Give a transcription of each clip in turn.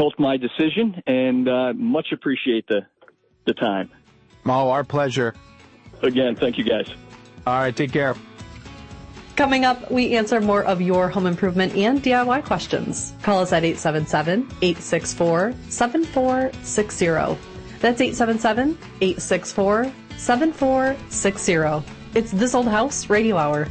difficult my decision, and much appreciate the time. Oh, our pleasure. Again, thank you guys. All right, take care. Coming up, we answer more of your home improvement and DIY questions. Call us at 877-864-7460. That's 877-864-7460. It's This Old House Radio Hour.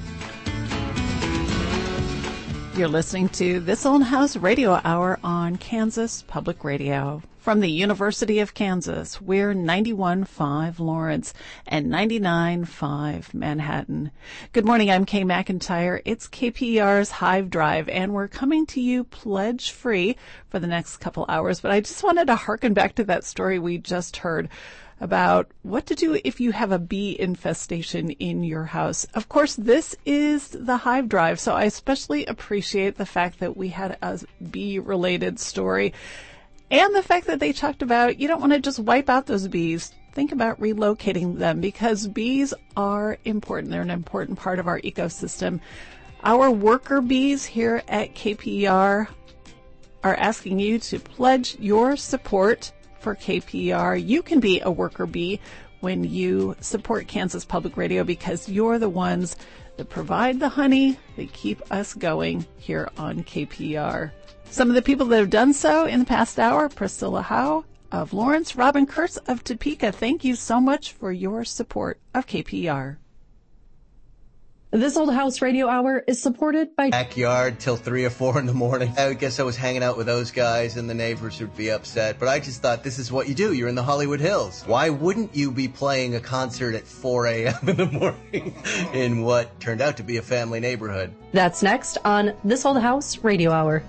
You're listening to This Old House Radio Hour on Kansas Public Radio. From the University of Kansas, we're 91.5 Lawrence and 99.5 Manhattan. Good morning, I'm Kay McIntyre. It's KPER's Hive Drive, and we're coming to you pledge-free for the next couple hours. But I just wanted to harken back to that story we just heard about what to do if you have a bee infestation in your house. Of course, this is the Hive Drive, so I especially appreciate the fact that we had a bee-related story. And the fact that they talked about you don't want to just wipe out those bees. Think about relocating them because bees are important. They're an important part of our ecosystem. Our worker bees here at KPER are asking you to pledge your support for KPER. You can be a worker bee when you support Kansas Public Radio because you're the ones that provide the honey that keep us going here on KPER. Some of the people that have done so in the past hour: Priscilla Howe of Lawrence, Robin Kurtz of Topeka. Thank you so much for your support of KPER. This Old House Radio Hour is supported by Backyard till 3 or 4 in the morning. I guess I was hanging out with those guys and the neighbors would be upset, but I just thought this is what you do. You're in the Hollywood Hills. Why wouldn't you be playing a concert at 4 a.m. in the morning in what turned out to be a family neighborhood? That's next on This Old House Radio Hour.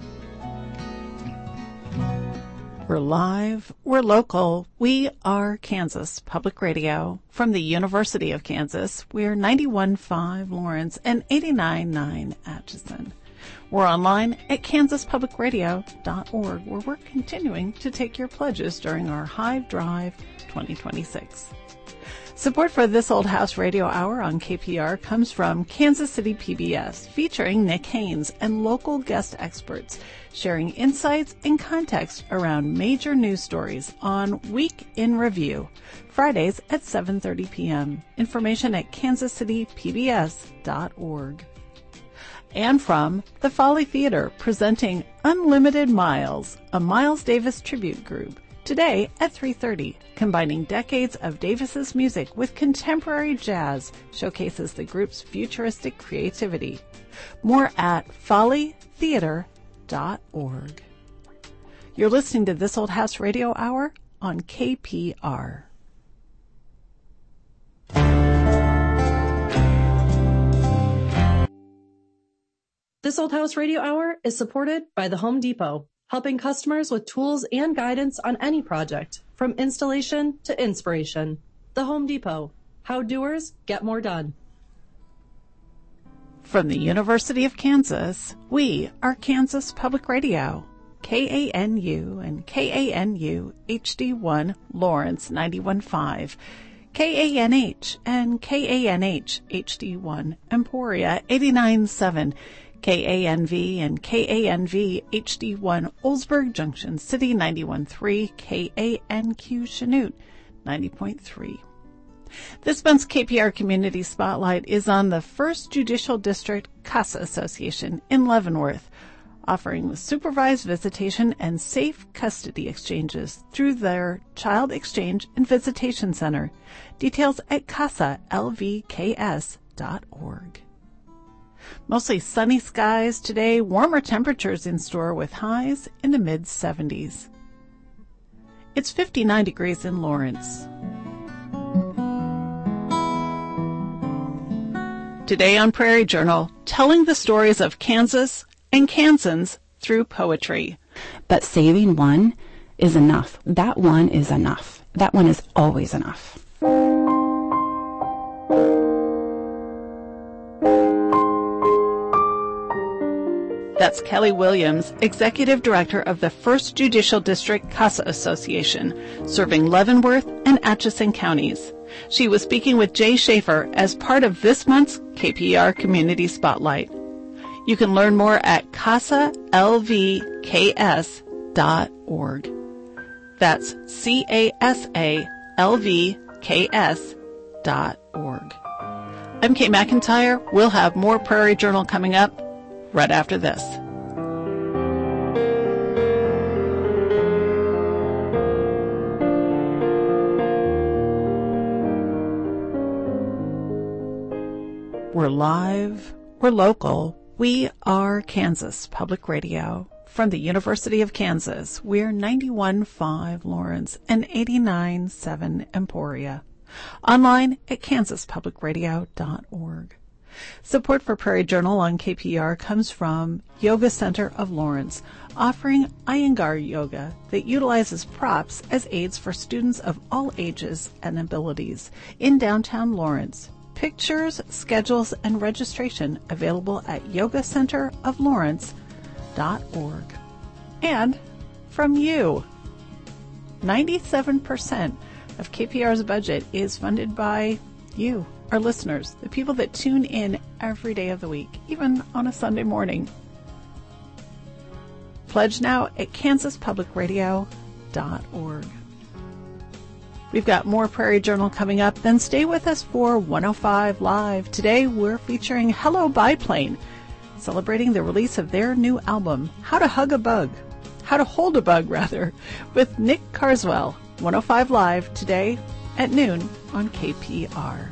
We're live, we're local, we are Kansas Public Radio. From the University of Kansas, we're 91.5 Lawrence and 89.9 Atchison. We're online at kansaspublicradio.org, where we're continuing to take your pledges during our Hive Drive 2026. Support for This Old House Radio Hour on KPER comes from Kansas City PBS, featuring Nick Haynes and local guest experts, sharing insights and context around major news stories on Week in Review, Fridays at 7:30 p.m. Information at kansascitypbs.org. And from the Folly Theater, presenting Unlimited Miles, a Miles Davis tribute group, today at 3:30, combining decades of Davis's music with contemporary jazz, showcases the group's futuristic creativity. More at follytheater.org. You're listening to This Old House Radio Hour on KPR. This Old House Radio Hour is supported by the Home Depot, helping customers with tools and guidance on any project, from installation to inspiration. The Home Depot, how doers get more done. From the University of Kansas, we are Kansas Public Radio, KANU and KANU HD1 Lawrence 91.5, KANH and KANH HD1 Emporia 89.7, KANV and KANV HD1 Oldsburg Junction City 91.3, KANQ Chanute 90.3. This month's KPR Community Spotlight is on the First Judicial District CASA Association in Leavenworth, offering supervised visitation and safe custody exchanges through their Child Exchange and Visitation Center. Details at casalvks.org. Mostly sunny skies today, warmer temperatures in store with highs in the mid-70s. It's 59 degrees in Lawrence. Today on Prairie Journal, telling the stories of Kansas and Kansans through poetry. But saving one is enough. That one is enough. That one is always enough. That's Kelly Williams, Executive Director of the First Judicial District CASA Association, serving Leavenworth and Atchison counties. She was speaking with Jay Schaefer as part of this month's KPR Community Spotlight. You can learn more at casalvks.org. That's CASALVKS.org. I'm Kate McIntyre. We'll have more Prairie Journal coming up right after this. We're live, we're local, we are Kansas Public Radio. From the University of Kansas, we're 91.5 Lawrence and 89.7 Emporia. Online at kansaspublicradio.org. Support for Prairie Journal on KPR comes from Yoga Center of Lawrence, offering Iyengar yoga that utilizes props as aids for students of all ages and abilities in downtown Lawrence. Pictures, schedules, and registration available at yogacenteroflawrence.org. And from you, 97% of KPR's budget is funded by you, our listeners, the people that tune in every day of the week, even on a Sunday morning. Pledge now at kansaspublicradio.org. We've got more Prairie Journal coming up, then stay with us for 105 Live. Today we're featuring Hello Biplane, celebrating the release of their new album, How to Hold a Bug, with Nick Carswell. 105 Live today at noon on KPR.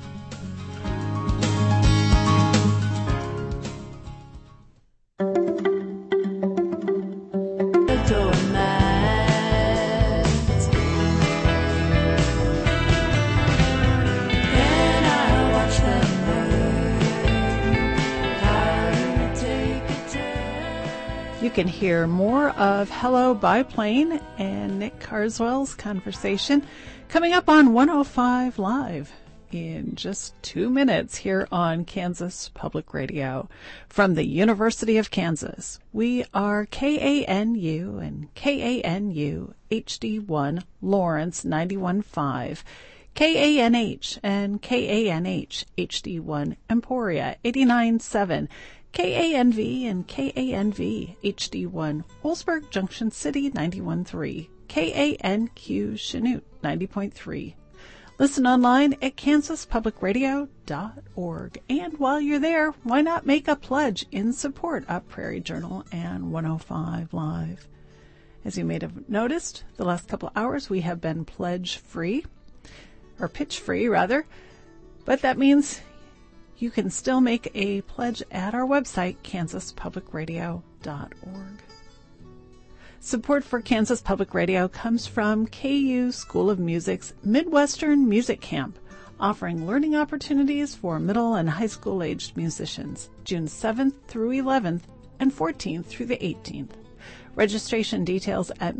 You can hear more of Hello Biplane and Nick Carswell's conversation coming up on 105 Live in just 2 minutes here on Kansas Public Radio. From the University of Kansas, we are KANU and KANU HD1 Lawrence 91.5, KANH and KANH HD1 Emporia 89.7, KANV and KANV HD1 Wolfsburg Junction City 91.3, KANQ Chanute 90.3. Listen online at kansaspublicradio.org. And while you're there, why not make a pledge in support of Prairie Journal and 105 Live? As you may have noticed, the last couple of hours we have been pledge-free, or pitch-free rather, but that means you can still make a pledge at our website, kansaspublicradio.org. Support for Kansas Public Radio comes from KU School of Music's Midwestern Music Camp, offering learning opportunities for middle and high school-aged musicians, June 7th through 11th and 14th through the 18th. Registration details at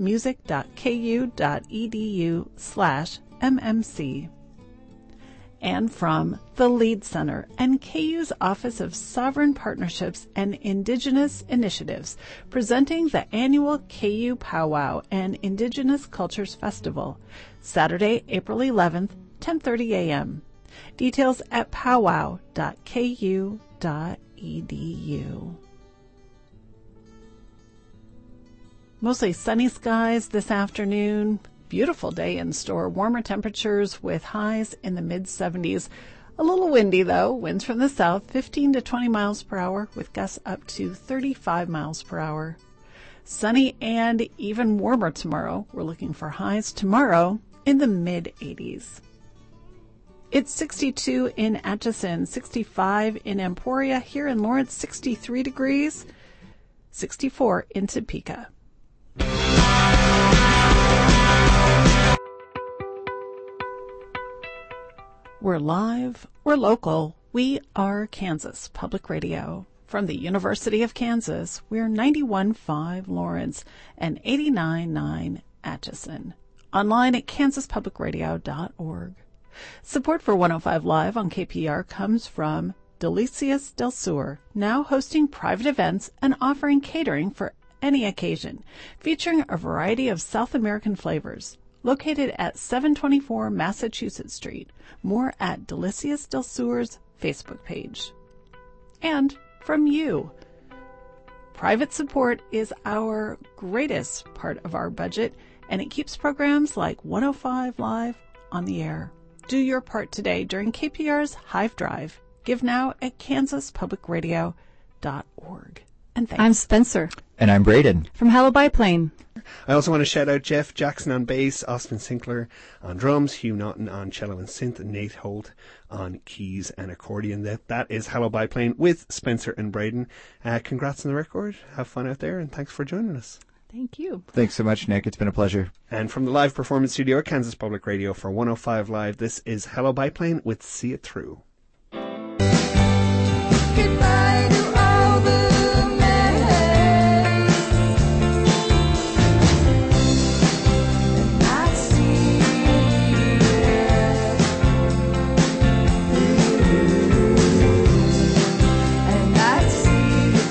music.ku.edu/MMC. And from the Lead Center and KU's Office of Sovereign Partnerships and Indigenous Initiatives, presenting the annual KU Powwow and Indigenous Cultures Festival, Saturday, April 11th, 10:30 a.m. Details at powwow.ku.edu. Mostly sunny skies this afternoon. Beautiful day in store. Warmer temperatures with highs in the mid-70s. A little windy, though. Winds from the south, 15 to 20 miles per hour, with gusts up to 35 miles per hour. Sunny and even warmer tomorrow. We're looking for highs tomorrow in the mid-80s. It's 62 in Atchison, 65 in Emporia. Here in Lawrence, 63 degrees, 64 in Topeka. We're live, we're local, we are Kansas Public Radio. From the University of Kansas, we're 91.5 Lawrence and 89.9 Atchison. Online at kansaspublicradio.org. Support for 105 Live on KPR comes from Delicias del Sur, now hosting private events and offering catering for any occasion, featuring a variety of South American flavors. Located at 724 Massachusetts Street. More at Delicias del Sur's Facebook page. And from you, Private support is our greatest part of our budget, and it keeps programs like 105 Live on the air. Do your part today during KPR's Hive Drive. Give now at kansaspublicradio.org. And thanks. I'm Spencer. And I'm Braden. From Hello Biplane. I also want to shout out Jeff Jackson on bass, Austin Sinclair on drums, Hugh Naughton on cello and synth, and Nate Holt on keys and accordion. That is Hello Biplane with Spencer and Braden. Congrats on the record. Have fun out there, and thanks for joining us. Thank you. Thanks so much, Nick. It's been a pleasure. And from the live performance studio at Kansas Public Radio for 105 Live, this is Hello Biplane with See It Through. Goodbye to all the mess, and I see it, and I see it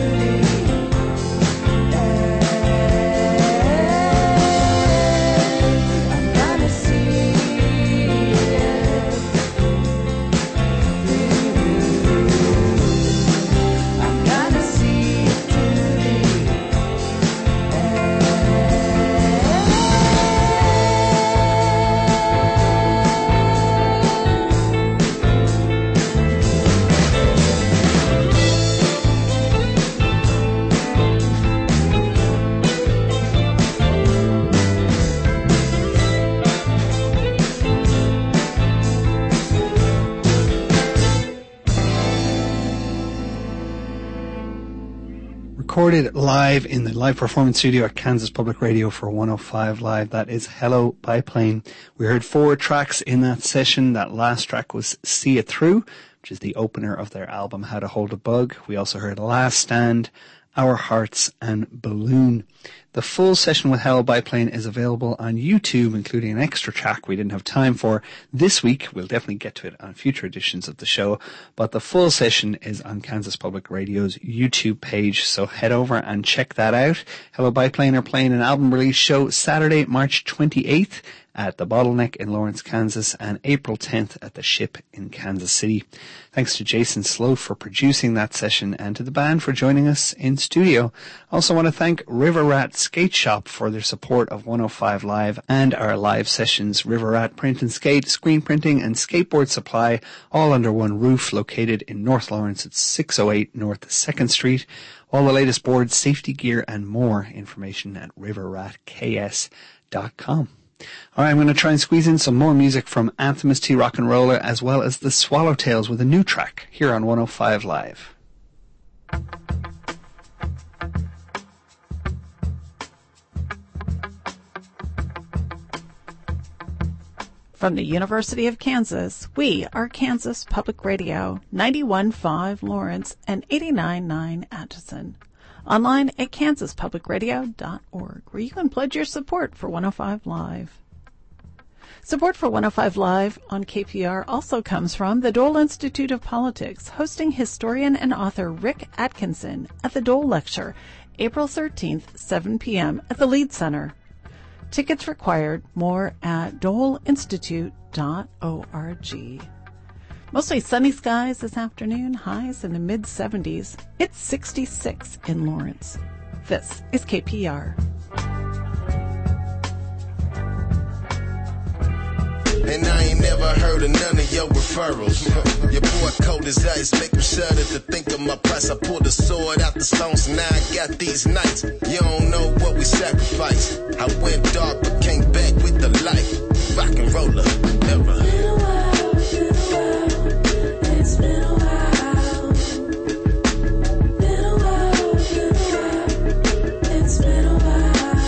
I'm gonna see Recorded live in the live performance studio at Kansas Public Radio for 105 Live. That is Hello Biplane. We heard 4 tracks in that session. That last track was See It Through, which is the opener of their album How to Hold a Bug. We also heard Last Stand, Our Hearts, and Balloon. The full session with Hello Biplane is available on YouTube, including an extra track we didn't have time for this week. We'll definitely get to it on future editions of the show, but the full session is on Kansas Public Radio's YouTube page, so head over and check that out. Hello Biplane are playing an album release show Saturday, March 28th at the Bottleneck in Lawrence, Kansas, and April 10th at the Ship in Kansas City. Thanks to Jason Sloat for producing that session and to the band for joining us in studio. I also want to thank River Rat Skate Shop for their support of 105 Live and our live sessions. River Rat Print and Skate, Screen Printing and Skateboard Supply, all under one roof, located in North Lawrence at 608 North 2nd Street. All the latest boards, safety gear, and more information at riverratks.com. All right, I'm going to try and squeeze in some more music from Anthemus T. Rock and Roller as well as the Swallowtails with a new track here on 105 Live. From the University of Kansas, we are Kansas Public Radio, 91.5 Lawrence and 89.9 Atchison. Online at kansaspublicradio.org, where you can pledge your support for 105 Live. Support for 105 Live on KPR also comes from the Dole Institute of Politics, hosting historian and author Rick Atkinson at the Dole Lecture, April 13th, 7 p.m. at the Lead Center. Tickets required. More at doleinstitute.org. Mostly sunny skies this afternoon, highs in the mid-70s. It's 66 in Lawrence. This is KPR. And I ain't never heard of none of your referrals. Your boy cold as ice, make him shudder to think of my price. I pulled the sword out the stones, and now I got these nights. You don't know what we sacrificed. I went dark, but came back with the light. Rock and roller, never. It's been a while. It's been a while.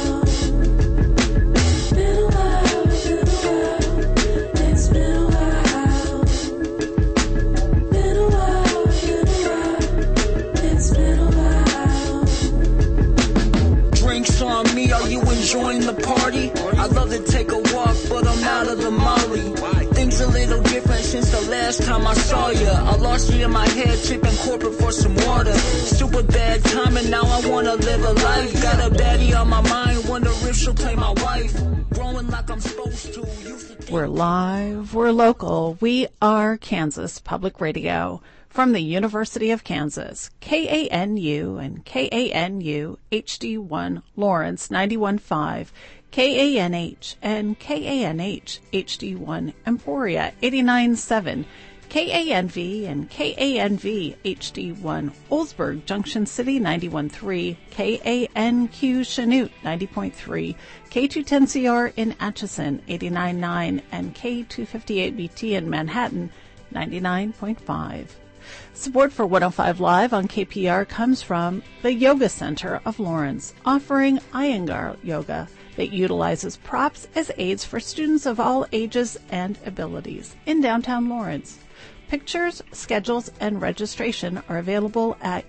Are you enjoying the party? I love to take a walk, but I'm out of the molly. Things a little different since the last time I saw ya. I lost you in my head, tripping corporate for some water. Super bad timing, now I wanna live a life. Got a baddie on my mind, wonder if she'll play my wife. Growing like I'm supposed to. We're live, we're local, we are Kansas Public Radio. From the University of Kansas, KANU and KANU HD1 Lawrence 91.5, KANH and KANH HD1 Emporia 89.7, KANV and KANV HD1 Oldsburg Junction City 91.3, KANQ Chanute 90.3, K210CR in Atchison 89.9, and K258BT in Manhattan 99.5. Support for 105 Live on KPR comes from the Yoga Center of Lawrence, offering Iyengar Yoga that utilizes props as aids for students of all ages and abilities in downtown Lawrence. Pictures, schedules, and registration are available at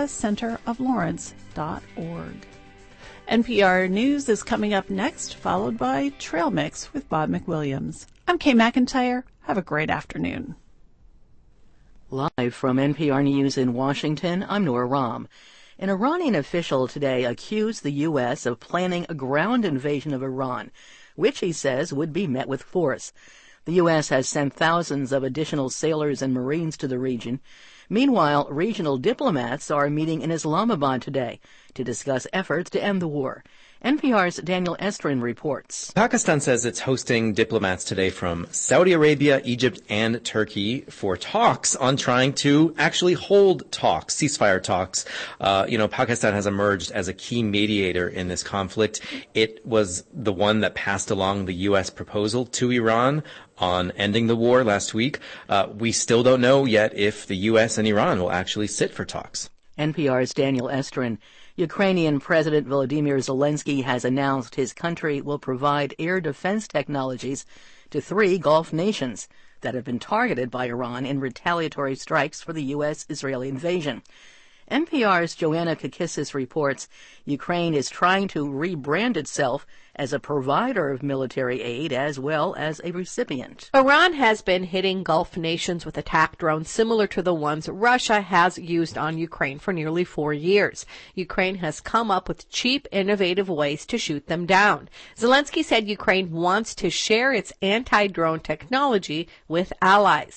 yogacenteroflawrence.org. NPR News is coming up next, followed by Trail Mix with Bob McWilliams. I'm Kay McIntyre. Have a great afternoon. Live from NPR News in Washington, I'm Nora Rahm. An Iranian official today accused the U.S. of planning a ground invasion of Iran, which he says would be met with force. The U.S. has sent thousands of additional sailors and Marines to the region. Meanwhile, regional diplomats are meeting in Islamabad today to discuss efforts to end the war. NPR's Daniel Estrin reports. Pakistan says it's hosting diplomats today from Saudi Arabia, Egypt, and Turkey for talks on trying to actually hold talks, ceasefire talks. Pakistan has emerged as a key mediator in this conflict. It was the one that passed along the U.S. proposal to Iran on ending the war last week. We still don't know yet if the U.S. and Iran will actually sit for talks. NPR's Daniel Estrin. Ukrainian President Volodymyr Zelensky has announced his country will provide air defense technologies to 3 Gulf nations that have been targeted by Iran in retaliatory strikes for the U.S.-Israeli invasion. NPR's Joanna Kakissis reports Ukraine is trying to rebrand itself as a provider of military aid as well as a recipient. Iran has been hitting Gulf nations with attack drones similar to the ones Russia has used on Ukraine for nearly 4 years. Ukraine has come up with cheap, innovative ways to shoot them down. Zelensky said Ukraine wants to share its anti-drone technology with allies.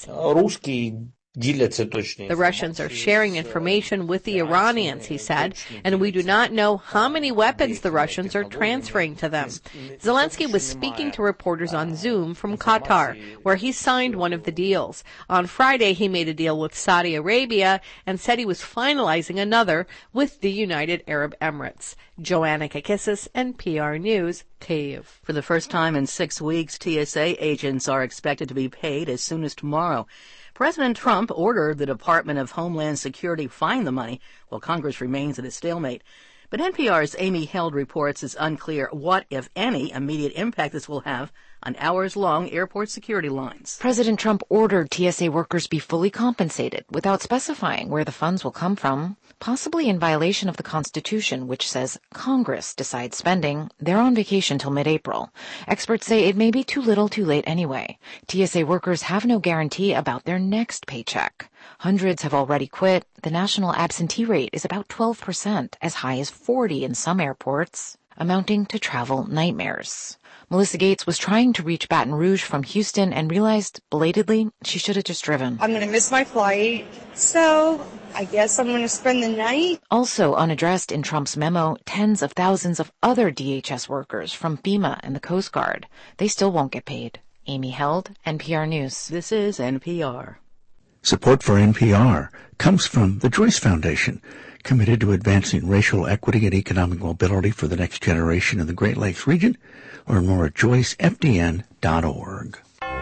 The Russians are sharing information with the Iranians, he said, and we do not know how many weapons the Russians are transferring to them. Zelensky was speaking to reporters on Zoom from Qatar, where he signed one of the deals. On Friday, he made a deal with Saudi Arabia and said he was finalizing another with the United Arab Emirates. Joanna Kakissis, NPR News, Kyiv. For the first time in 6 weeks, TSA agents are expected to be paid as soon as tomorrow. President Trump ordered the Department of Homeland Security find the money while Congress remains at a stalemate. But NPR's Amy Held reports it's unclear what, if any, immediate impact this will have on hours-long airport security lines. President Trump ordered TSA workers be fully compensated without specifying where the funds will come from, possibly in violation of the Constitution, which says Congress decides spending. They're on vacation till mid-April. Experts say it may be too little too late anyway. TSA workers have no guarantee about their next paycheck. Hundreds have already quit. The national absentee rate is about 12%, as high as 40% in some airports, amounting to travel nightmares. Melissa Gates was trying to reach Baton Rouge from Houston and realized, belatedly, she should have just driven. I'm going to miss my flight, so I guess I'm going to spend the night. Also unaddressed in Trump's memo, tens of thousands of other DHS workers from FEMA and the Coast Guard. They still won't get paid. Amy Held, NPR News. This is NPR. Support for NPR comes from the Joyce Foundation, committed to advancing racial equity and economic mobility for the next generation in the Great Lakes region. Learn more at joycefdn.org.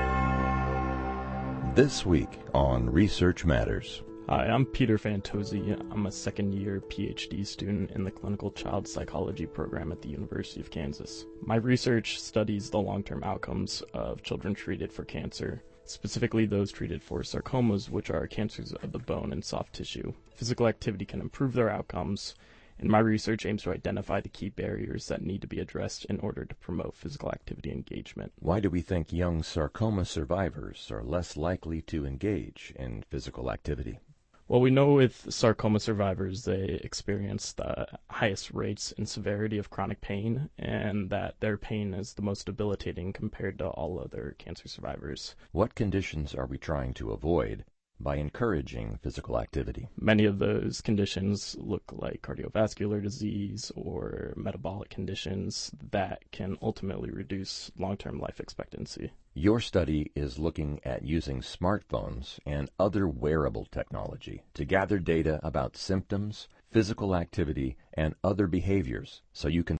This week on Research Matters. Hi, I'm Peter Fantozzi. I'm a second-year PhD student in the Clinical Child Psychology program at the University of Kansas. My research studies the long-term outcomes of children treated for cancer, specifically those treated for sarcomas, which are cancers of the bone and soft tissue. Physical activity can improve their outcomes, and my research aims to identify the key barriers that need to be addressed in order to promote physical activity engagement. Why do we think young sarcoma survivors are less likely to engage in physical activity? Well, we know with sarcoma survivors, they experience the highest rates and severity of chronic pain, and that their pain is the most debilitating compared to all other cancer survivors. What conditions are we trying to avoid? by encouraging physical activity. Many of those conditions look like cardiovascular disease or metabolic conditions that can ultimately reduce long-term life expectancy. Your study is looking at using smartphones and other wearable technology to gather data about symptoms, physical activity, and other behaviors so you can